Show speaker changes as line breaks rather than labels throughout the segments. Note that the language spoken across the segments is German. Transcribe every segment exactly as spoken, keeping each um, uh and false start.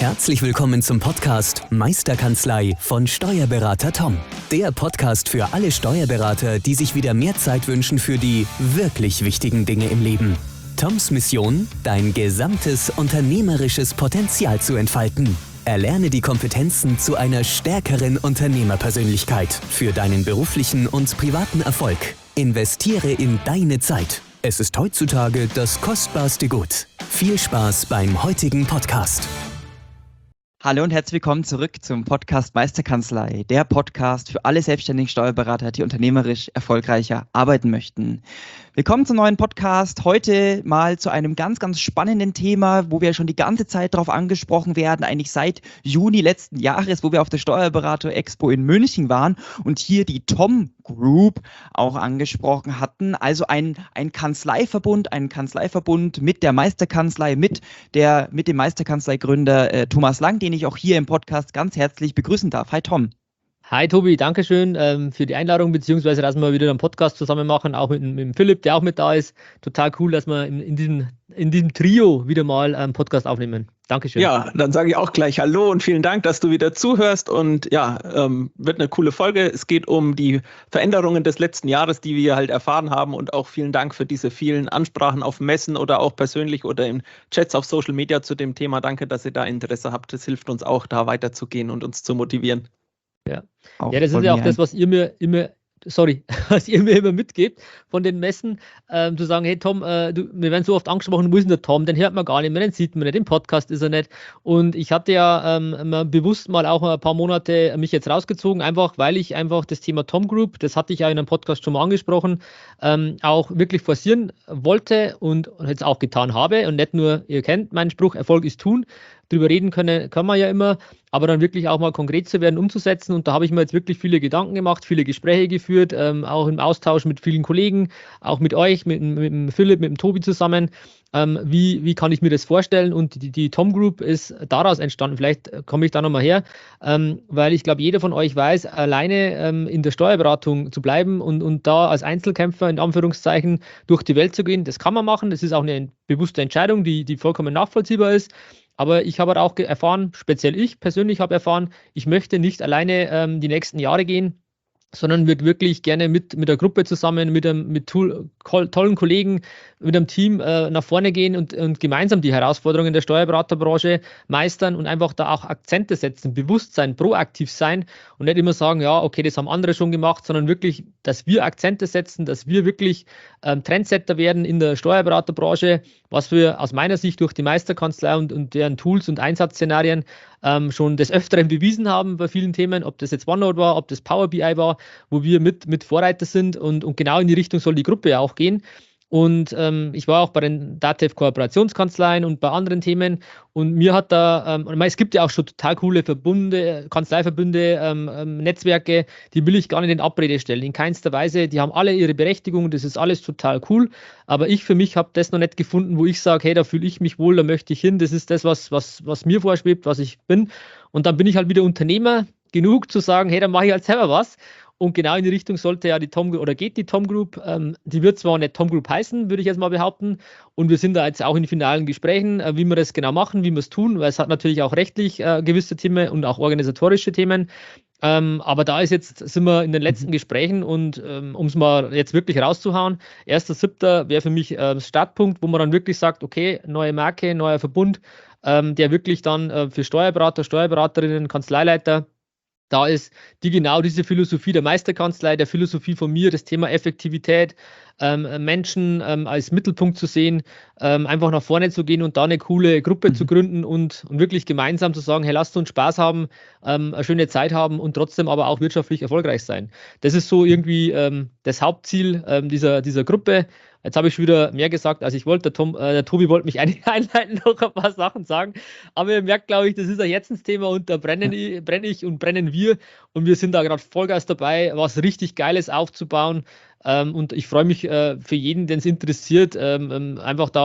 Herzlich willkommen zum Podcast Meisterkanzlei von Steuerberater Tom. Der Podcast für alle Steuerberater, die sich wieder mehr Zeit wünschen für die wirklich wichtigen Dinge im Leben. Toms Mission, dein gesamtes unternehmerisches Potenzial zu entfalten. Erlerne die Kompetenzen zu einer stärkeren Unternehmerpersönlichkeit für deinen beruflichen und privaten Erfolg. Investiere in deine Zeit. Es ist heutzutage das kostbarste Gut. Viel Spaß beim heutigen Podcast.
Hallo und herzlich willkommen zurück zum Podcast Meisterkanzlei, der Podcast für alle selbstständigen Steuerberater, die unternehmerisch erfolgreicher arbeiten möchten. Willkommen zum neuen Podcast. Heute mal zu einem ganz, ganz spannenden Thema, wo wir schon die ganze Zeit darauf angesprochen werden, eigentlich seit Juni letzten Jahres, wo wir auf der Steuerberater Expo in München waren und hier die Tom Group auch angesprochen hatten. Also ein, ein Kanzleiverbund, ein Kanzleiverbund mit der Meisterkanzlei, mit, der, mit dem Meisterkanzleigründer äh, Thomas Lang, den ich auch hier im Podcast ganz herzlich begrüßen darf. Hi Tom.
Hi Tobi, danke schön ähm, für die Einladung, beziehungsweise dass wir wieder einen Podcast zusammen machen, auch mit, mit dem Philipp, der auch mit da ist. Total cool, dass wir in, in, diesem, in diesem Trio wieder mal einen Podcast aufnehmen. Dankeschön.
Ja, dann sage ich auch gleich Hallo und vielen Dank, dass du wieder zuhörst. Und ja, ähm, wird eine coole Folge. Es geht um die Veränderungen des letzten Jahres, die wir halt erfahren haben. Und auch vielen Dank für diese vielen Ansprachen auf Messen oder auch persönlich oder in Chats auf Social Media zu dem Thema. Danke, dass ihr da Interesse habt. Das hilft uns auch, da weiterzugehen und uns zu motivieren.
Ja. ja, das ist ja auch das, was ihr mir immer, sorry, was ihr mir immer mitgebt von den Messen, ähm, zu sagen, hey Tom, äh, du, wir werden so oft angesprochen, wo ist denn der Tom? Den hört man gar nicht mehr, den sieht man nicht, im Podcast ist er nicht. Und ich hatte ja ähm, bewusst mal auch ein paar Monate mich jetzt rausgezogen, einfach weil ich einfach das Thema Tom Group, das hatte ich ja in einem Podcast schon mal angesprochen, ähm, auch wirklich forcieren wollte und jetzt auch getan habe. Und nicht nur, ihr kennt meinen Spruch, Erfolg ist tun. Drüber reden können, kann man ja immer, aber dann wirklich auch mal konkret zu werden, umzusetzen. Und da habe ich mir jetzt wirklich viele Gedanken gemacht, viele Gespräche geführt, ähm, auch im Austausch mit vielen Kollegen, auch mit euch, mit, mit dem Philipp, mit dem Tobi zusammen. Ähm, wie, wie kann ich mir das vorstellen? Und die, die Tom Group ist daraus entstanden. Vielleicht komme ich da nochmal her, ähm, weil ich glaube, jeder von euch weiß, alleine ähm, in der Steuerberatung zu bleiben und, und da als Einzelkämpfer in Anführungszeichen durch die Welt zu gehen, das kann man machen. Das ist auch eine bewusste Entscheidung, die, die vollkommen nachvollziehbar ist. Aber ich habe auch erfahren, speziell ich persönlich habe erfahren, ich möchte nicht alleine ähm, die nächsten Jahre gehen, sondern würde wirklich gerne mit, mit der Gruppe zusammen, mit, einem, mit tool, tollen Kollegen, mit einem Team äh, nach vorne gehen und, und gemeinsam die Herausforderungen der Steuerberaterbranche meistern und einfach da auch Akzente setzen, bewusst sein, proaktiv sein und nicht immer sagen, ja, okay, das haben andere schon gemacht, sondern wirklich, dass wir Akzente setzen, dass wir wirklich ähm, Trendsetter werden in der Steuerberaterbranche, was wir aus meiner Sicht durch die Meisterkanzlei und, und deren Tools und Einsatzszenarien ähm, schon des Öfteren bewiesen haben bei vielen Themen, ob das jetzt OneNote war, ob das Power B I war, wo wir mit, mit Vorreiter sind und, und genau in die Richtung soll die Gruppe ja auch gehen. Und ähm, ich war auch bei den DATEV-Kooperationskanzleien und bei anderen Themen und mir hat da, ähm, es gibt ja auch schon total coole Verbunde, Kanzleiverbünde, ähm, ähm, Netzwerke, die will ich gar nicht in Abrede stellen, in keinster Weise, die haben alle ihre Berechtigung, das ist alles total cool, aber ich für mich habe das noch nicht gefunden, wo ich sage, hey, da fühle ich mich wohl, da möchte ich hin, das ist das, was, was, was mir vorschwebt, was ich bin und dann bin ich halt wieder Unternehmer genug zu sagen, hey, dann mache ich halt selber was. Und genau in die Richtung sollte ja die Tom oder geht die Tom Group. Ähm, die wird zwar nicht Tom Group heißen, würde ich jetzt mal behaupten. Und wir sind da jetzt auch in finalen Gesprächen, äh, wie wir das genau machen, wie wir es tun, weil es hat natürlich auch rechtlich äh, gewisse Themen und auch organisatorische Themen. Ähm, aber da ist jetzt, sind wir in den letzten Gesprächen und ähm, um es mal jetzt wirklich rauszuhauen, erster siebter wäre für mich äh, Startpunkt, wo man dann wirklich sagt, okay, neue Marke, neuer Verbund, ähm, der wirklich dann äh, für Steuerberater, Steuerberaterinnen, Kanzleileiter da ist, die genau diese Philosophie der Meisterkanzlei, der Philosophie von mir, das Thema Effektivität, ähm, Menschen ähm, als Mittelpunkt zu sehen, ähm, einfach nach vorne zu gehen und da eine coole Gruppe mhm. zu gründen und, und wirklich gemeinsam zu sagen, hey, lasst uns Spaß haben, ähm, eine schöne Zeit haben und trotzdem aber auch wirtschaftlich erfolgreich sein. Das ist so irgendwie ähm, das Hauptziel ähm, dieser, dieser Gruppe. Jetzt habe ich schon wieder mehr gesagt, als ich wollte. Der, Tom, äh, der Tobi wollte mich eigentlich einleiten, noch ein paar Sachen sagen. Aber ihr merkt, glaube ich, das ist ein Herzensthema und da brenne brenne ich und brennen wir. Und wir sind da gerade Vollgas dabei, was richtig Geiles aufzubauen. Ähm, und ich freue mich äh, für jeden, den es interessiert, ähm, einfach da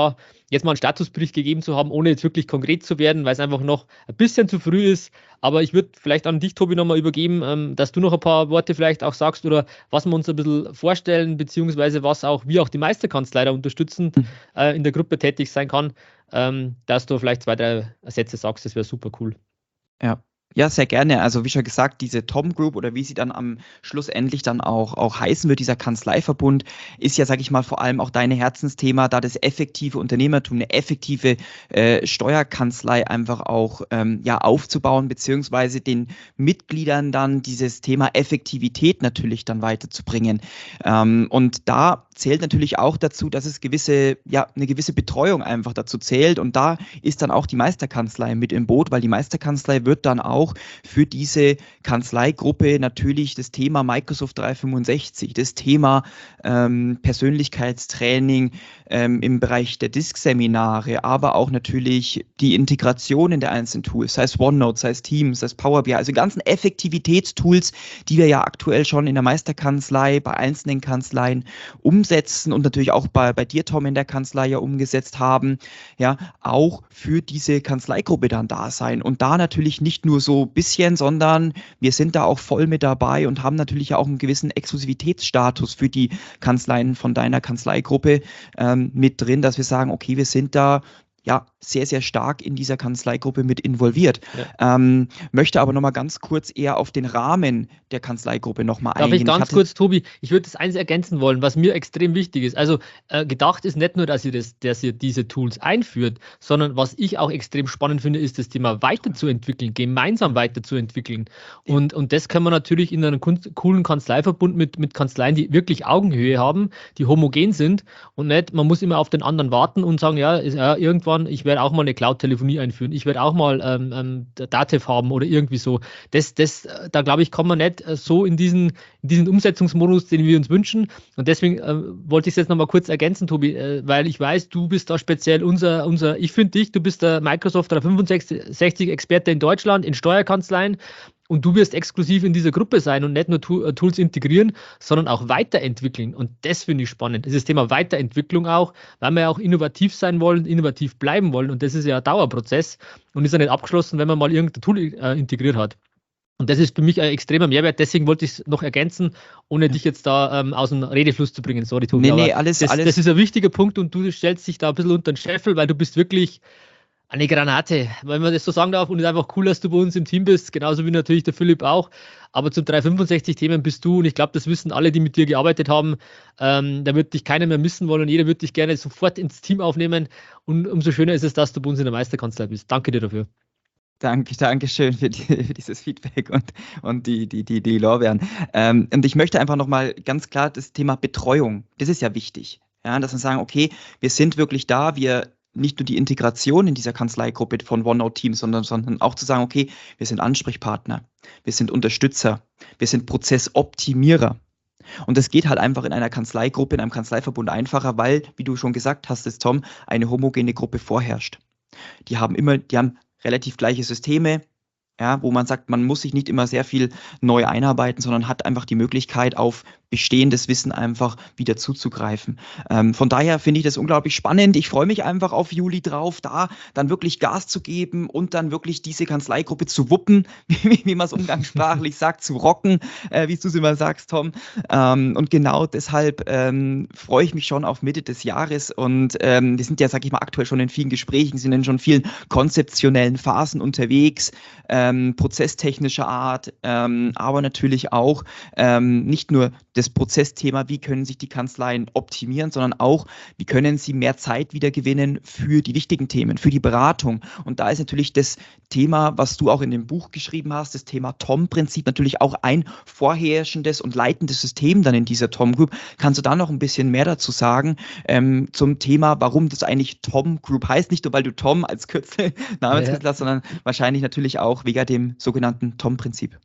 jetzt mal einen Statusbericht gegeben zu haben, ohne jetzt wirklich konkret zu werden, weil es einfach noch ein bisschen zu früh ist. Aber ich würde vielleicht an dich, Tobi, nochmal übergeben, ähm, dass du noch ein paar Worte vielleicht auch sagst oder was wir uns ein bisschen vorstellen, beziehungsweise was auch wir auch die Meisterkanzlei da unterstützend mhm. äh, in der Gruppe tätig sein kann, ähm, dass du vielleicht zwei, drei Sätze sagst, das wäre super cool.
Ja. Ja, sehr gerne. Also wie schon gesagt, diese Tom Group oder wie sie dann am Schluss endlich dann auch, auch heißen wird, dieser Kanzleiverbund, ist ja, sage ich mal, vor allem auch dein Herzensthema, da das effektive Unternehmertum, eine effektive äh, Steuerkanzlei einfach auch ähm, ja, aufzubauen, beziehungsweise den Mitgliedern dann dieses Thema Effektivität natürlich dann weiterzubringen. Ähm, und da zählt natürlich auch dazu, dass es gewisse, ja, eine gewisse Betreuung einfach dazu zählt. Und da ist dann auch die Meisterkanzlei mit im Boot, weil die Meisterkanzlei wird dann auch für diese Kanzleigruppe natürlich das Thema Microsoft dreihundertfünfundsechzig, das Thema ähm, Persönlichkeitstraining ähm, im Bereich der Disk-Seminare, aber auch natürlich die Integration in der einzelnen Tools, sei es OneNote, sei es Teams, sei es Power B I, also ganzen Effektivitätstools, die wir ja aktuell schon in der Meisterkanzlei, bei einzelnen Kanzleien umsetzen und natürlich auch bei, bei dir, Tom, in der Kanzlei ja umgesetzt haben, ja, auch für diese Kanzleigruppe dann da sein und da natürlich nicht nur so ein bisschen, sondern wir sind da auch voll mit dabei und haben natürlich auch einen gewissen Exklusivitätsstatus für die Kanzleien von deiner Kanzleigruppe ähm, mit drin, dass wir sagen, okay, wir sind da ja sehr, sehr stark in dieser Kanzleigruppe mit involviert. Ja. Ähm, möchte aber nochmal ganz kurz eher auf den Rahmen der Kanzleigruppe nochmal eingehen.
Darf ich ganz ich kurz, Tobi, ich würde das eins ergänzen wollen, was mir extrem wichtig ist. Also äh, gedacht ist nicht nur, dass ihr, das, dass ihr diese Tools einführt, sondern was ich auch extrem spannend finde, ist das Thema weiterzuentwickeln, gemeinsam weiterzuentwickeln. Und, und das kann man natürlich in einem coolen Kanzleiverbund mit, mit Kanzleien, die wirklich Augenhöhe haben, die homogen sind und nicht, man muss immer auf den anderen warten und sagen, ja, ist, ja irgendwann, ich werde auch mal eine Cloud-Telefonie einführen, ich werde auch mal ähm, ähm, Datev haben oder irgendwie so. Das, das, da glaube ich, kommen wir nicht so in diesen, in diesen Umsetzungsmodus, den wir uns wünschen. Und deswegen äh, wollte ich es jetzt nochmal kurz ergänzen, Tobi, äh, weil ich weiß, du bist da speziell unser, unser ich finde dich, du bist der Microsoft dreihundertfünfundsechzig-Experte in Deutschland, in Steuerkanzleien. Und du wirst exklusiv in dieser Gruppe sein und nicht nur Tools integrieren, sondern auch weiterentwickeln. Und das finde ich spannend. Das ist das Thema Weiterentwicklung auch, weil wir ja auch innovativ sein wollen, innovativ bleiben wollen. Und das ist ja ein Dauerprozess und ist ja nicht abgeschlossen, wenn man mal irgendein Tool äh, integriert hat. Und das ist für mich ein extremer Mehrwert. Deswegen wollte ich es noch ergänzen, ohne ja. dich jetzt da ähm, aus dem Redefluss zu bringen. Sorry, Tobi.
Nee, nee, alles,
das,
alles.
das ist ein wichtiger Punkt und du stellst dich da ein bisschen unter den Scheffel, weil du bist wirklich eine Granate, wenn man das so sagen darf. Und es ist einfach cool, dass du bei uns im Team bist, genauso wie natürlich der Philipp auch. Aber zum dreihundertfünfundsechzig-Themen bist du, und ich glaube, das wissen alle, die mit dir gearbeitet haben, ähm, da wird dich keiner mehr missen wollen und jeder wird dich gerne sofort ins Team aufnehmen. Und umso schöner ist es, dass du bei uns in der Meisterkanzlei bist. Danke dir dafür.
Danke, danke schön für, die, für dieses Feedback und, und die, die, die, die Lorbeeren. Ähm, und ich möchte einfach nochmal ganz klar das Thema Betreuung, das ist ja wichtig. Ja, dass wir sagen, okay, wir sind wirklich da, wir nicht nur die Integration in dieser Kanzleigruppe von OneNote-Teams, sondern, sondern auch zu sagen, okay, wir sind Ansprechpartner, wir sind Unterstützer, wir sind Prozessoptimierer. Und das geht halt einfach in einer Kanzleigruppe, in einem Kanzleiverbund einfacher, weil, wie du schon gesagt hast, es, Tom, eine homogene Gruppe vorherrscht. Die haben immer, die haben relativ gleiche Systeme, ja, wo man sagt, man muss sich nicht immer sehr viel neu einarbeiten, sondern hat einfach die Möglichkeit, auf bestehendes Wissen einfach wieder zuzugreifen. Ähm, von daher finde ich das unglaublich spannend. Ich freue mich einfach auf Juli drauf, da dann wirklich Gas zu geben und dann wirklich diese Kanzleigruppe zu wuppen, wie, wie man es umgangssprachlich sagt, zu rocken, äh, wie du es immer sagst, Tom. Ähm, und genau deshalb ähm, freue ich mich schon auf Mitte des Jahres und ähm, wir sind ja, sag ich mal, aktuell schon in vielen Gesprächen, sind in schon vielen konzeptionellen Phasen unterwegs, ähm, prozesstechnischer Art, ähm, aber natürlich auch ähm, nicht nur das Prozessthema, wie können sich die Kanzleien optimieren, sondern auch, wie können sie mehr Zeit wieder gewinnen für die wichtigen Themen, für die Beratung. Und da ist natürlich das Thema, was du auch in dem Buch geschrieben hast, das Thema Tom-Prinzip natürlich auch ein vorherrschendes und leitendes System dann in dieser Tom Group. Kannst du da noch ein bisschen mehr dazu sagen ähm, zum Thema, warum das eigentlich Tom Group heißt? Nicht nur, weil du Tom als Kürzel Namenskürzel hast, sondern wahrscheinlich natürlich auch wegen dem sogenannten Tom-Prinzip.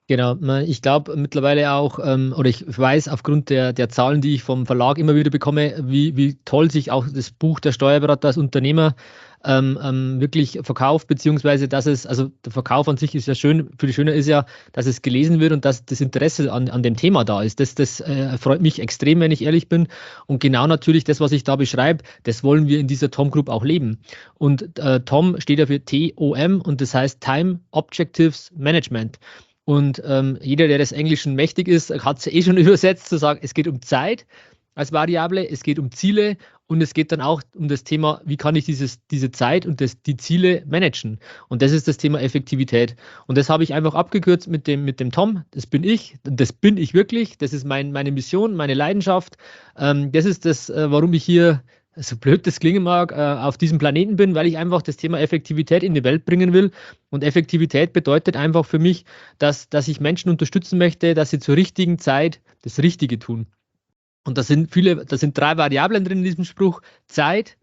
Genau, ich glaube mittlerweile auch, ähm, oder ich weiß aufgrund der, der Zahlen, die ich vom Verlag immer wieder bekomme, wie, wie toll sich auch das Buch Der Steuerberater als Unternehmer ähm, ähm, wirklich verkauft, beziehungsweise dass es, also der Verkauf an sich ist ja schön, viel schöner ist ja, dass es gelesen wird und dass das Interesse an, an dem Thema da ist. Das, das äh, freut mich extrem, wenn ich ehrlich bin. Und genau natürlich das, was ich da beschreibe, das wollen wir in dieser Tom Group auch leben. Und äh, Tom steht ja für T O M und das heißt Time Objectives Management. Und ähm, jeder, der des Englischen mächtig ist, hat es eh schon übersetzt, zu sagen, es geht um Zeit als Variable, es geht um Ziele und es geht dann auch um das Thema, wie kann ich dieses, diese Zeit und das, die Ziele managen. Und das ist das Thema Effektivität. Und das habe ich einfach abgekürzt mit dem, mit dem Tom. Das bin ich, das bin ich wirklich, das ist mein, meine Mission, meine Leidenschaft. Ähm, das ist das, äh, warum ich hier, so blöd das klingen mag, äh, auf diesem Planeten bin, weil ich einfach das Thema Effektivität in die Welt bringen will. Und Effektivität bedeutet einfach für mich, dass, dass ich Menschen unterstützen möchte, dass sie zur richtigen Zeit das Richtige tun. Und das sind viele, das sind drei Variablen drin in diesem Spruch: Zeit,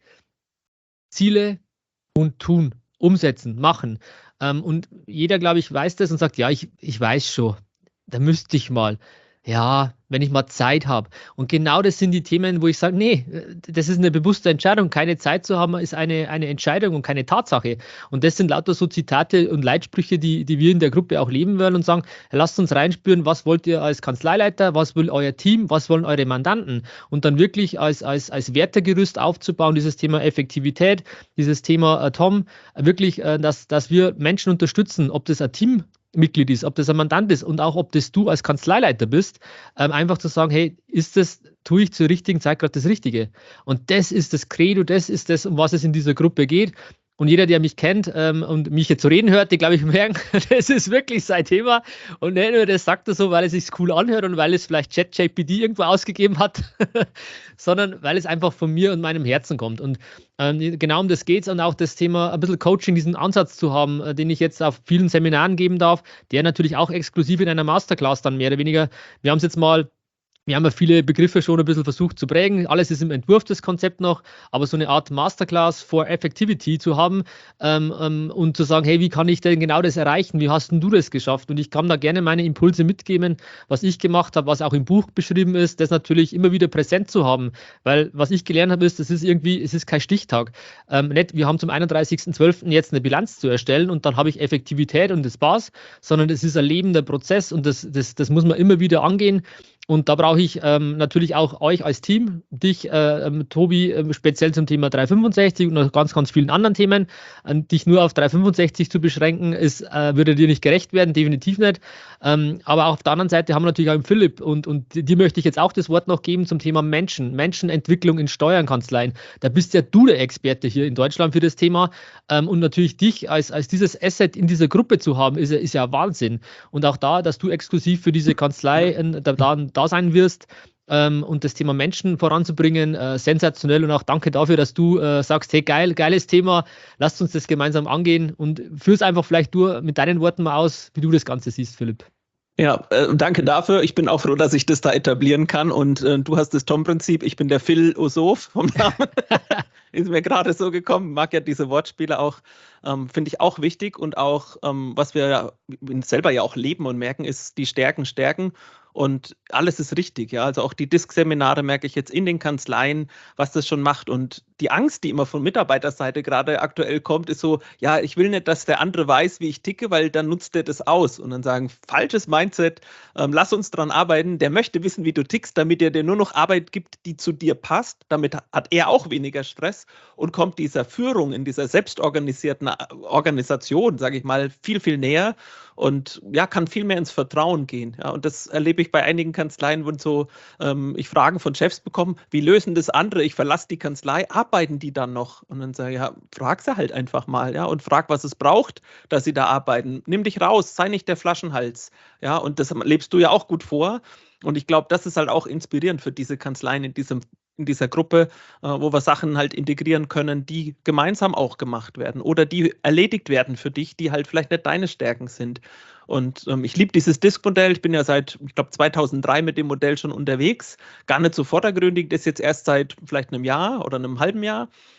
Ziele und tun, umsetzen, machen. Ähm, und jeder, glaube ich, weiß das und sagt, ja, ich, ich weiß schon, da müsste ich mal. Ja, wenn ich mal Zeit habe. Und genau das sind die Themen, wo ich sage, nee, das ist eine bewusste Entscheidung. Keine Zeit zu haben, ist eine, eine Entscheidung und keine Tatsache. Und das sind lauter so Zitate und Leitsprüche, die, die wir in der Gruppe auch leben wollen und sagen, lasst uns reinspüren, was wollt ihr als Kanzleileiter, was will euer Team, was wollen eure Mandanten? Und dann wirklich als, als, als Wertegerüst aufzubauen, dieses Thema Effektivität, dieses Thema äh, Tom, wirklich, äh, dass, dass wir Menschen unterstützen, ob das ein Team Mitglied ist, ob das ein Mandant ist und auch ob das du als Kanzleileiter bist, ähm, einfach zu sagen, hey, ist das, tue ich zur richtigen Zeit gerade das Richtige? Und das ist das Credo, das ist das, um was es in dieser Gruppe geht. Und jeder, der mich kennt ähm, und mich jetzt so reden hört, die glaube ich merken, das ist wirklich sein Thema. Und nicht nur das sagt er so, weil es sich cool anhört und weil es vielleicht ChatGPT irgendwo ausgegeben hat, sondern weil es einfach von mir und meinem Herzen kommt. Und ähm, genau um das geht es und auch das Thema ein bisschen Coaching, diesen Ansatz zu haben, äh, den ich jetzt auf vielen Seminaren geben darf, der natürlich auch exklusiv in einer Masterclass dann mehr oder weniger, wir haben es jetzt mal Wir haben ja viele Begriffe schon ein bisschen versucht zu prägen. Alles ist im Entwurf, das Konzept noch, aber so eine Art Masterclass for Effectivity zu haben ähm, ähm, und zu sagen, hey, wie kann ich denn genau das erreichen? Wie hast denn du das geschafft? Und ich kann da gerne meine Impulse mitgeben, was ich gemacht habe, was auch im Buch beschrieben ist, das natürlich immer wieder präsent zu haben. Weil was ich gelernt habe, ist, das ist irgendwie, es ist kein Stichtag. Ähm, nicht, wir haben zum einunddreißigsten zwölften jetzt eine Bilanz zu erstellen und dann habe ich Effektivität und das war's, sondern es ist ein lebender Prozess und das, das, das muss man immer wieder angehen. Und da brauche ich ähm, natürlich auch euch als Team, dich, äh, ähm, Tobi, äh, speziell zum Thema dreihundertfünfundsechzig und noch ganz, ganz vielen anderen Themen. Äh, dich nur auf dreihundertfünfundsechzig zu beschränken, ist, äh, würde dir nicht gerecht werden, definitiv nicht. Ähm, aber auch auf der anderen Seite haben wir natürlich auch den Philipp und, und dir möchte ich jetzt auch das Wort noch geben zum Thema Menschen, Menschenentwicklung in Steuernkanzleien. Da bist ja du der Experte hier in Deutschland für das Thema. Ähm, und natürlich dich als, als dieses Asset in dieser Gruppe zu haben, ist, ist ja Wahnsinn. Und auch da, dass du exklusiv für diese Kanzlei äh, da, da da sein wirst ähm, und das Thema Menschen voranzubringen, äh, sensationell und auch danke dafür, dass du äh, sagst, hey, geil, geiles Thema, lasst uns das gemeinsam angehen und führ es einfach vielleicht du mit deinen Worten mal aus, wie du das Ganze siehst, Philipp.
Ja, äh, danke dafür. Ich bin auch froh, dass ich das da etablieren kann und äh, du hast das Tom-Prinzip, ich bin der Philosoph vom Namen. Ist mir gerade so gekommen, mag ja diese Wortspiele auch, ähm, finde ich auch wichtig und auch, ähm, was wir ja selber ja auch leben und merken, ist die Stärken stärken. Und alles ist richtig, ja. Also auch die Disk-Seminare merke ich jetzt in den Kanzleien, was das schon macht. Und die Angst, die immer von Mitarbeiterseite gerade aktuell kommt, ist so, ja, ich will nicht, dass der andere weiß, wie ich ticke, weil dann nutzt er das aus. Und dann sagen, falsches Mindset, ähm, lass uns dran arbeiten. Der möchte wissen, wie du tickst, damit er dir nur noch Arbeit gibt, die zu dir passt. Damit hat er auch weniger Stress und kommt dieser Führung in dieser selbstorganisierten Organisation, sage ich mal, viel, viel näher. Und ja, kann viel mehr ins Vertrauen gehen. Ja, und das erlebe ich bei einigen Kanzleien, wo so ähm, ich Fragen von Chefs bekomme, wie lösen das andere? Ich verlasse die Kanzlei, arbeiten die dann noch? Und dann sage ich, ja, frag sie halt einfach mal, ja, und frag, was es braucht, dass sie da arbeiten. Nimm dich raus, sei nicht der Flaschenhals. Ja, und das lebst du ja auch gut vor. Und ich glaube, das ist halt auch inspirierend für diese Kanzleien in diesem in dieser Gruppe, äh, wo wir Sachen halt integrieren können, die gemeinsam auch gemacht werden oder die erledigt werden für dich, die halt vielleicht nicht deine Stärken sind. Und ähm, ich liebe dieses Disk-Modell. Ich bin ja seit, ich glaube, zweitausenddrei mit dem Modell schon unterwegs. Gar nicht so vordergründig, das jetzt erst seit vielleicht einem Jahr oder einem halben Jahr.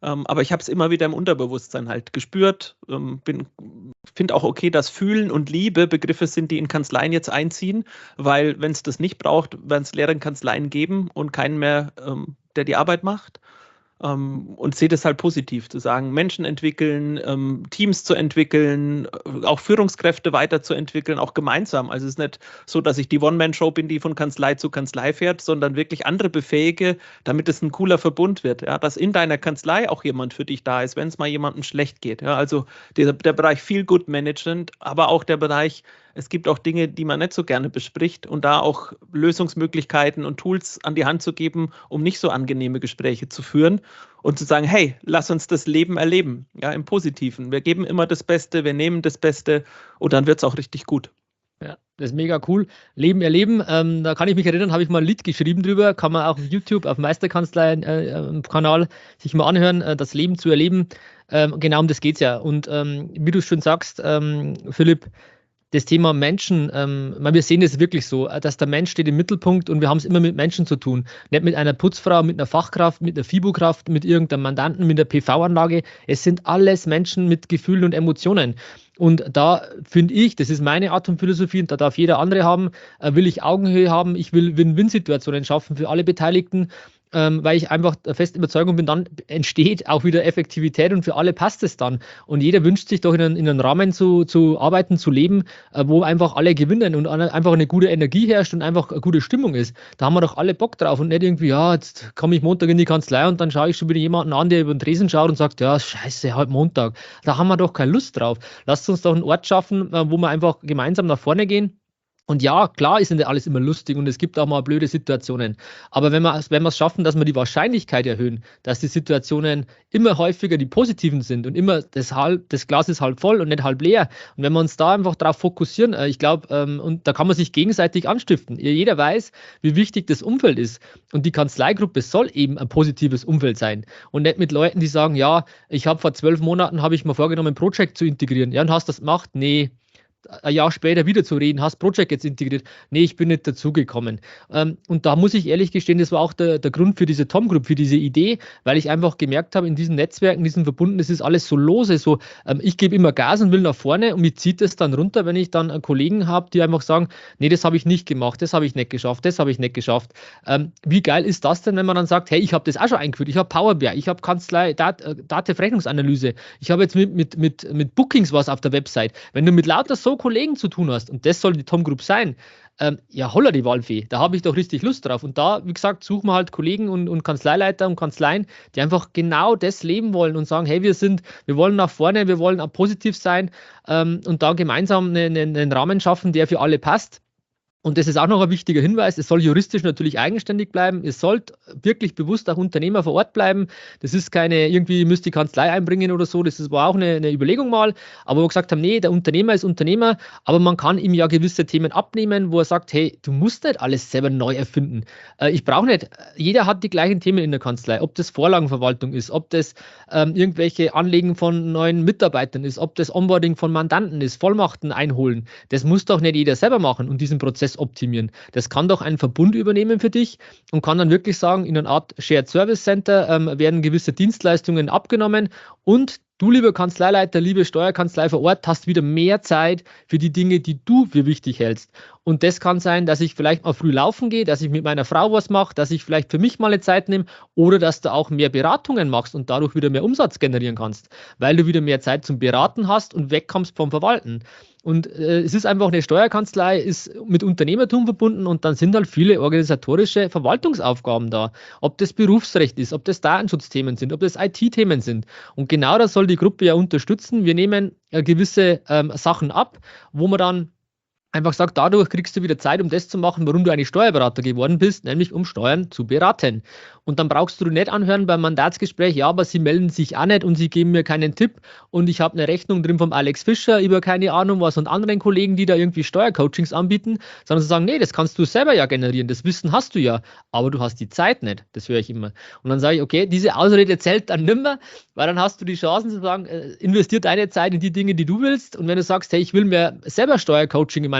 Ähm, aber ich habe es immer wieder im Unterbewusstsein halt gespürt. Ähm, finde auch okay, dass Fühlen und Liebe Begriffe sind, die in Kanzleien jetzt einziehen, weil wenn es das nicht braucht, werden es leere Kanzleien geben und keinen mehr, ähm, der die Arbeit macht. Ähm, und sehe das halt positiv, zu sagen, Menschen entwickeln, ähm, Teams zu entwickeln, äh, auch Führungskräfte weiterzuentwickeln, auch gemeinsam. Also es ist nicht so, dass ich die One-Man-Show bin, die von Kanzlei zu Kanzlei fährt, sondern wirklich andere befähige, damit es ein cooler Verbund wird. Ja? Dass in deiner Kanzlei auch jemand für dich da ist, wenn es mal jemandem schlecht geht. Ja? Also der, der Bereich Feel-Good-Management, aber auch der Bereich, es gibt auch Dinge, die man nicht so gerne bespricht und da auch Lösungsmöglichkeiten und Tools an die Hand zu geben, um nicht so angenehme Gespräche zu führen und zu sagen, hey, lass uns das Leben erleben, ja, im Positiven. Wir geben immer das Beste, wir nehmen das Beste und dann wird es auch richtig gut.
Ja, das ist mega cool. Leben erleben, ähm, da kann ich mich erinnern, habe ich mal ein Lied geschrieben drüber, kann man auch auf YouTube, auf Meisterkanzlei-Kanal äh, sich mal anhören, äh, das Leben zu erleben. Ähm, genau um das geht es ja. Und ähm, wie du schon sagst, ähm, Philipp, das Thema Menschen, ähm, wir sehen es wirklich so, dass der Mensch steht im Mittelpunkt und wir haben es immer mit Menschen zu tun. Nicht mit einer Putzfrau, mit einer Fachkraft, mit einer FIBO-Kraft, mit irgendeinem Mandanten, mit einer P V-Anlage. Es sind alles Menschen mit Gefühlen und Emotionen. Und da finde ich, das ist meine Art von Philosophie und da darf jeder andere haben, äh, will ich Augenhöhe haben, ich will Win-Win-Situationen schaffen für alle Beteiligten, ähm, weil ich einfach der festen Überzeugung bin, dann entsteht auch wieder Effektivität und für alle passt es dann. Und jeder wünscht sich doch in einem, in einem Rahmen zu, zu arbeiten, zu leben, äh, wo einfach alle gewinnen und einfach eine gute Energie herrscht und einfach eine gute Stimmung ist. Da haben wir doch alle Bock drauf und nicht irgendwie, ja, jetzt komme ich Montag in die Kanzlei und dann schaue ich schon wieder jemanden an, der über den Tresen schaut und sagt, ja, scheiße, halt Montag. Da haben wir doch keine Lust drauf. Lasst uns doch einen Ort schaffen, äh, wo wir einfach gemeinsam nach vorne gehen. Und ja, klar ist nicht alles immer lustig und es gibt auch mal blöde Situationen. Aber wenn wir, wenn wir es schaffen, dass wir die Wahrscheinlichkeit erhöhen, dass die Situationen immer häufiger die positiven sind und immer das, halb, das Glas ist halb voll und nicht halb leer. Und wenn wir uns da einfach darauf fokussieren, äh, ich glaube, ähm, und da kann man sich gegenseitig anstiften. Jeder weiß, wie wichtig das Umfeld ist. Und die Kanzleigruppe soll eben ein positives Umfeld sein. Und nicht mit Leuten, die sagen, ja, ich habe vor zwölf Monaten, habe ich mir vorgenommen, ein Projekt zu integrieren. Ja, und hast das gemacht? Nee. Ein Jahr später wieder zu reden, hast Project jetzt integriert. Nee, ich bin nicht dazugekommen. Ähm, und da muss ich ehrlich gestehen, das war auch der, der Grund für diese Tom Group, für diese Idee, weil ich einfach gemerkt habe, in diesen Netzwerken, in diesen Verbunden, das ist alles so lose, so ähm, ich gebe immer Gas und will nach vorne und mich zieht es dann runter, wenn ich dann einen Kollegen habe, die einfach sagen, nee, das habe ich nicht gemacht, das habe ich nicht geschafft, das habe ich nicht geschafft. Ähm, wie geil ist das denn, wenn man dann sagt, hey, ich habe das auch schon eingeführt, ich habe Power B I, ich habe Kanzlei, Dat, äh, Datenrechnungsanalyse, ich habe jetzt mit, mit, mit, mit Bookings was auf der Website. Wenn du mit lauter so Kollegen zu tun hast, und das soll die Tom Group sein, ähm, ja, holla die Waldfee, da habe ich doch richtig Lust drauf. Und da, wie gesagt, suchen wir halt Kollegen und, und Kanzleileiter und Kanzleien, die einfach genau das leben wollen und sagen, hey, wir sind, wir wollen nach vorne, wir wollen auch positiv sein ähm, und da gemeinsam einen, einen Rahmen schaffen, der für alle passt. Und das ist auch noch ein wichtiger Hinweis, es soll juristisch natürlich eigenständig bleiben, es sollte wirklich bewusst auch Unternehmer vor Ort bleiben, das ist keine, irgendwie ihr müsst die Kanzlei einbringen oder so, das war auch eine, eine Überlegung mal, aber wo wir gesagt haben, nee, der Unternehmer ist Unternehmer, aber man kann ihm ja gewisse Themen abnehmen, wo er sagt, hey, du musst nicht alles selber neu erfinden, äh, ich brauche nicht, jeder hat die gleichen Themen in der Kanzlei, ob das Vorlagenverwaltung ist, ob das ähm, irgendwelche Anlegen von neuen Mitarbeitern ist, ob das Onboarding von Mandanten ist, Vollmachten einholen, das muss doch nicht jeder selber machen und diesen Prozess optimieren. Das kann doch ein Verbund übernehmen für dich und kann dann wirklich sagen, in einer Art Shared Service Center ähm, werden gewisse Dienstleistungen abgenommen und du, lieber Kanzleileiter, liebe Steuerkanzlei vor Ort, hast wieder mehr Zeit für die Dinge, die du für wichtig hältst. Und das kann sein, dass ich vielleicht mal früh laufen gehe, dass ich mit meiner Frau was mache, dass ich vielleicht für mich mal eine Zeit nehme oder dass du auch mehr Beratungen machst und dadurch wieder mehr Umsatz generieren kannst, weil du wieder mehr Zeit zum Beraten hast und wegkommst vom Verwalten. Und äh, es ist einfach, eine Steuerkanzlei ist mit Unternehmertum verbunden und dann sind halt viele organisatorische Verwaltungsaufgaben da. Ob das Berufsrecht ist, ob das Datenschutzthemen sind, ob das I T-Themen sind. Und genau das soll die Gruppe ja unterstützen. Wir nehmen äh, gewisse ähm, Sachen ab, wo man dann einfach sagt, dadurch kriegst du wieder Zeit, um das zu machen, warum du eigentlich Steuerberater geworden bist, nämlich um Steuern zu beraten. Und dann brauchst du nicht anhören beim Mandatsgespräch, ja, aber sie melden sich auch nicht und sie geben mir keinen Tipp und ich habe eine Rechnung drin vom Alex Fischer über keine Ahnung was und anderen Kollegen, die da irgendwie Steuercoachings anbieten, sondern sie sagen, nee, das kannst du selber ja generieren, das Wissen hast du ja, aber du hast die Zeit nicht, das höre ich immer. Und dann sage ich, okay, diese Ausrede zählt dann nimmer, weil dann hast du die Chancen zu sagen, äh, investier deine Zeit in die Dinge, die du willst und wenn du sagst, hey, ich will mir selber Steuercoaching in meiner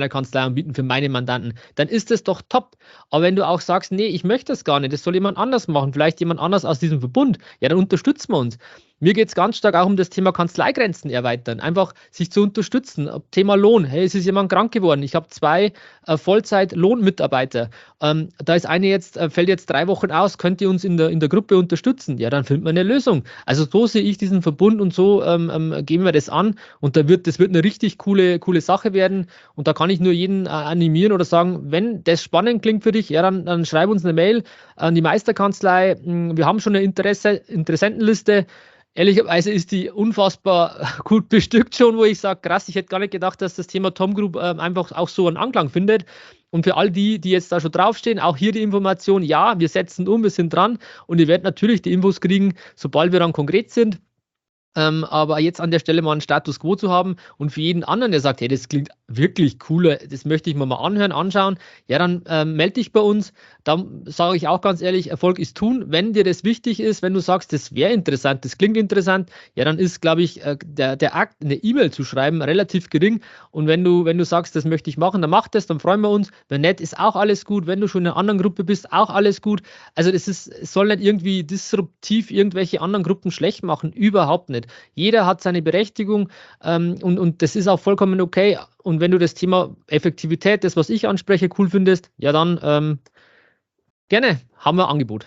meiner Kanzlei anbieten für meine Mandanten, dann ist das doch top. Aber wenn du auch sagst, nee, ich möchte das gar nicht, das soll jemand anders machen, vielleicht jemand anders aus diesem Verbund, ja, dann unterstützen wir uns. Mir geht es ganz stark auch um das Thema Kanzleigrenzen erweitern, einfach sich zu unterstützen. Thema Lohn, hey, es ist jemand krank geworden, ich habe zwei äh, Vollzeit-Lohnmitarbeiter, ähm, da ist eine jetzt, äh, fällt jetzt drei Wochen aus, könnt ihr uns in der, in der Gruppe unterstützen? Ja, dann findet man eine Lösung. Also so sehe ich diesen Verbund und so ähm, ähm, gehen wir das an und da wird, das wird eine richtig coole, coole Sache werden und da kann ich nur jeden äh, animieren oder sagen, wenn das spannend klingt für dich, ja, dann, dann schreib uns eine Mail an die Meisterkanzlei, wir haben schon eine Interesse, Interessentenliste. Ehrlicherweise ist die unfassbar gut bestückt schon, wo ich sage, krass, ich hätte gar nicht gedacht, dass das Thema Tom Group äh, einfach auch so einen Anklang findet. Und für all die, die jetzt da schon draufstehen, auch hier die Information, ja, wir setzen um, wir sind dran und ihr werdet natürlich die Infos kriegen, sobald wir dann konkret sind. Ähm, aber jetzt an der Stelle mal einen Status Quo zu haben und für jeden anderen, der sagt, hey, das klingt wirklich cooler, das möchte ich mir mal anhören, anschauen, ja, dann ähm, melde dich bei uns. Dann sage ich auch ganz ehrlich, Erfolg ist tun. Wenn dir das wichtig ist, wenn du sagst, das wäre interessant, das klingt interessant, ja, dann ist, glaube ich, äh, der, der Akt, eine E-Mail zu schreiben, relativ gering. Und wenn du, wenn du sagst, das möchte ich machen, dann mach das, dann freuen wir uns. Wenn nicht, ist auch alles gut. Wenn du schon in einer anderen Gruppe bist, auch alles gut. Also das ist, es soll nicht irgendwie disruptiv irgendwelche anderen Gruppen schlecht machen, überhaupt nicht. Jeder hat seine Berechtigung ähm, und, und das ist auch vollkommen okay. Und wenn du das Thema Effektivität, das, was ich anspreche, cool findest, ja dann ähm, gerne, haben wir ein Angebot.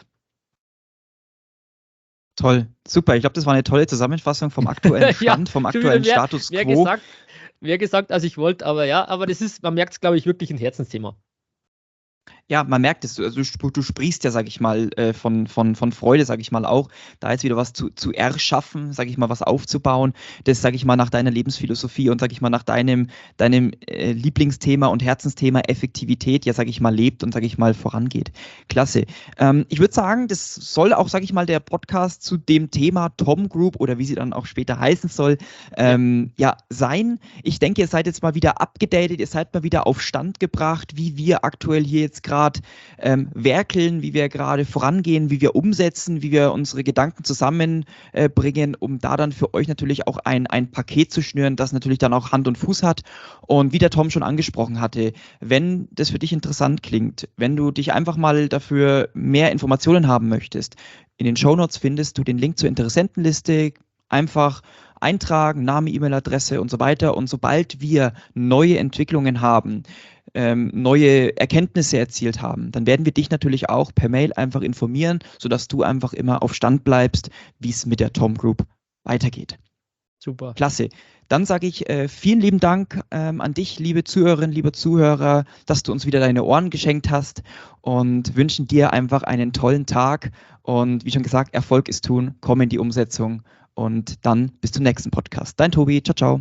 Toll, super. Ich glaube, das war eine tolle Zusammenfassung vom aktuellen Stand, ja, vom aktuellen mehr, Status
mehr
Quo.
Gesagt, mehr gesagt, als ich wollte, aber ja, aber das ist, man merkt es, glaube ich, wirklich ein Herzensthema.
Ja, man merkt es, also du, du sprichst ja, sag ich mal, äh, von, von, von Freude, sag ich mal auch, da jetzt wieder was zu, zu erschaffen, sag ich mal, was aufzubauen, das, sag ich mal, nach deiner Lebensphilosophie und, sag ich mal, nach deinem, deinem äh, Lieblingsthema und Herzensthema Effektivität, ja, sag ich mal, lebt und, sag ich mal, vorangeht. Klasse. Ähm, ich würde sagen, das soll auch, sag ich mal, der Podcast zu dem Thema Tom Group oder wie sie dann auch später heißen soll, ähm, ja, sein. Ich denke, ihr seid jetzt mal wieder abgedatet, ihr seid mal wieder auf Stand gebracht, wie wir aktuell hier jetzt gerade Ähm, werkeln, wie wir gerade vorangehen, wie wir umsetzen, wie wir unsere Gedanken zusammenbringen, äh, um da dann für euch natürlich auch ein, ein Paket zu schnüren, das natürlich dann auch Hand und Fuß hat. Und wie der Tom schon angesprochen hatte, wenn das für dich interessant klingt, wenn du dich einfach mal dafür mehr Informationen haben möchtest, in den Shownotes findest du den Link zur Interessentenliste, einfach eintragen, Name, E-Mail-Adresse und so weiter. Und sobald wir neue Entwicklungen haben, ähm, neue Erkenntnisse erzielt haben, dann werden wir dich natürlich auch per Mail einfach informieren, sodass du einfach immer auf Stand bleibst, wie es mit der Tom Group weitergeht.
Super.
Klasse. Dann sage ich äh, vielen lieben Dank ähm, an dich, liebe Zuhörerinnen, liebe Zuhörer, dass du uns wieder deine Ohren geschenkt hast und wünschen dir einfach einen tollen Tag. Und wie schon gesagt, Erfolg ist tun, komm in die Umsetzung und dann bis zum nächsten Podcast. Dein Tobi, ciao, ciao.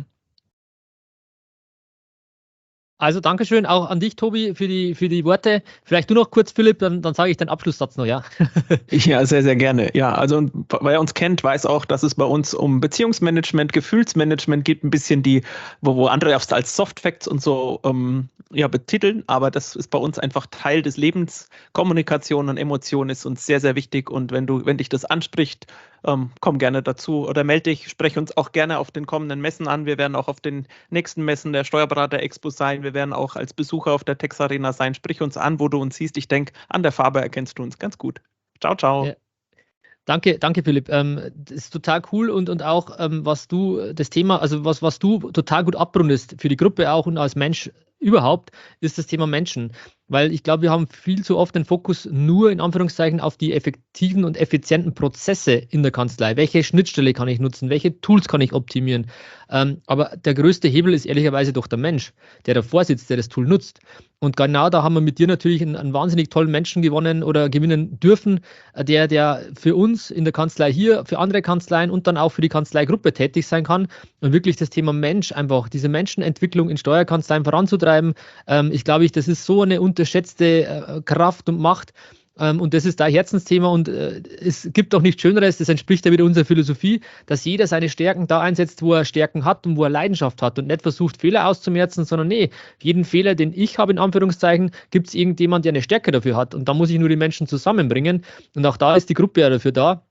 Also Dankeschön auch an dich, Tobi, für die, für die Worte. Vielleicht du noch kurz, Philipp, dann, dann sage ich den Abschlusssatz noch, ja.
Ja, sehr, sehr gerne. Ja, also wer uns kennt, weiß auch, dass es bei uns um Beziehungsmanagement, Gefühlsmanagement geht, ein bisschen die, wo, wo andere als Soft Facts und so ähm, ja, betiteln, aber das ist bei uns einfach Teil des Lebens. Kommunikation und Emotion ist uns sehr, sehr wichtig und wenn du, wenn dich das anspricht, ähm, komm gerne dazu oder melde dich, spreche uns auch gerne auf den kommenden Messen an. Wir werden auch auf den nächsten Messen der Steuerberater-Expo sein. Wir werden auch als Besucher auf der Tex Arena sein. Sprich uns an, wo du uns siehst. Ich denke, an der Farbe erkennst du uns ganz gut. Ciao, ciao.
Ja. Danke, danke Philipp. Ähm, das ist total cool und, und auch, ähm, was du, das Thema, also was, was du total gut abrundest, für die Gruppe auch und als Mensch überhaupt, ist das Thema Menschen. Weil ich glaube, wir haben viel zu oft den Fokus nur in Anführungszeichen auf die effektiven und effizienten Prozesse in der Kanzlei. Welche Schnittstelle kann ich nutzen? Welche Tools kann ich optimieren? Ähm, aber der größte Hebel ist ehrlicherweise doch der Mensch, der davor sitzt, der das Tool nutzt. Und genau da haben wir mit dir natürlich einen, einen wahnsinnig tollen Menschen gewonnen oder gewinnen dürfen, der, der für uns in der Kanzlei hier, für andere Kanzleien und dann auch für die Kanzleigruppe tätig sein kann und wirklich das Thema Mensch einfach, diese Menschenentwicklung in Steuerkanzleien voranzutreiben. Ähm, ich glaube, ich, das ist so eine unterschätzte äh, Kraft und Macht. Ähm, und das ist dein Herzensthema und äh, es gibt auch nichts Schöneres, das entspricht ja wieder unserer Philosophie, dass jeder seine Stärken da einsetzt, wo er Stärken hat und wo er Leidenschaft hat und nicht versucht, Fehler auszumerzen, sondern nee, jeden Fehler, den ich habe, in Anführungszeichen, gibt es irgendjemand, der eine Stärke dafür hat und da muss ich nur die Menschen zusammenbringen und auch da ist die Gruppe ja dafür da,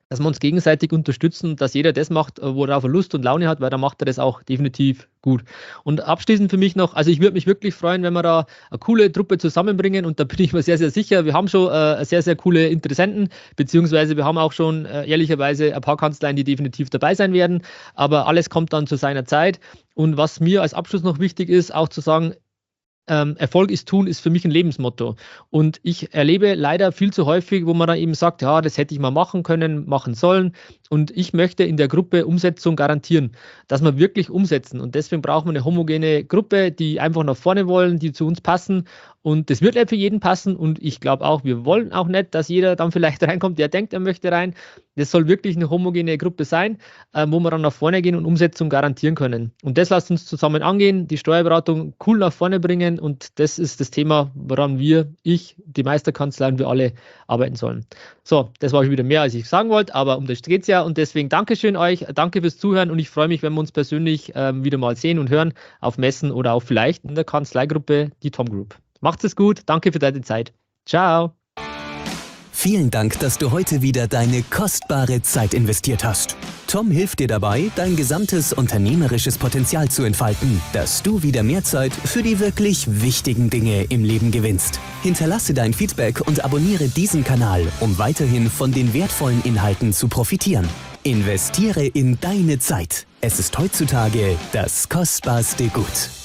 dass wir uns gegenseitig unterstützen, dass jeder das macht, worauf er Lust und Laune hat, weil dann macht er das auch definitiv gut. Und abschließend für mich noch, also ich würde mich wirklich freuen, wenn wir da eine coole Truppe zusammenbringen und da bin ich mir sehr, sehr sicher, wir haben schon äh, sehr, sehr coole Interessenten, beziehungsweise wir haben auch schon äh, ehrlicherweise ein paar Kanzleien, die definitiv dabei sein werden, aber alles kommt dann zu seiner Zeit. Und was mir als Abschluss noch wichtig ist, auch zu sagen, Ähm, Erfolg ist tun, ist für mich ein Lebensmotto. Und ich erlebe leider viel zu häufig, wo man dann eben sagt, ja, das hätte ich mal machen können, machen sollen. Und ich möchte in der Gruppe Umsetzung garantieren, dass wir wirklich umsetzen. Und deswegen brauchen wir eine homogene Gruppe, die einfach nach vorne wollen, die zu uns passen. Und das wird nicht für jeden passen. Und ich glaube auch, wir wollen auch nicht, dass jeder dann vielleicht reinkommt, der denkt, er möchte rein. Das soll wirklich eine homogene Gruppe sein, äh, wo wir dann nach vorne gehen und Umsetzung garantieren können. Und das lasst uns zusammen angehen, die Steuerberatung cool nach vorne bringen. Und das ist das Thema, woran wir, ich, die Meisterkanzlei und wir alle arbeiten sollen. So, das war wieder mehr, als ich sagen wollte, aber um das geht es ja. Und deswegen Dankeschön euch, danke fürs Zuhören und ich freue mich, wenn wir uns persönlich ähm, wieder mal sehen und hören auf Messen oder auch vielleicht in der Kanzleigruppe, die Tom Group. Macht's es gut, danke für deine Zeit. Ciao.
Vielen Dank, dass du heute wieder deine kostbare Zeit investiert hast. Tom hilft dir dabei, dein gesamtes unternehmerisches Potenzial zu entfalten, dass du wieder mehr Zeit für die wirklich wichtigen Dinge im Leben gewinnst. Hinterlasse dein Feedback und abonniere diesen Kanal, um weiterhin von den wertvollen Inhalten zu profitieren. Investiere in deine Zeit. Es ist heutzutage das kostbarste Gut.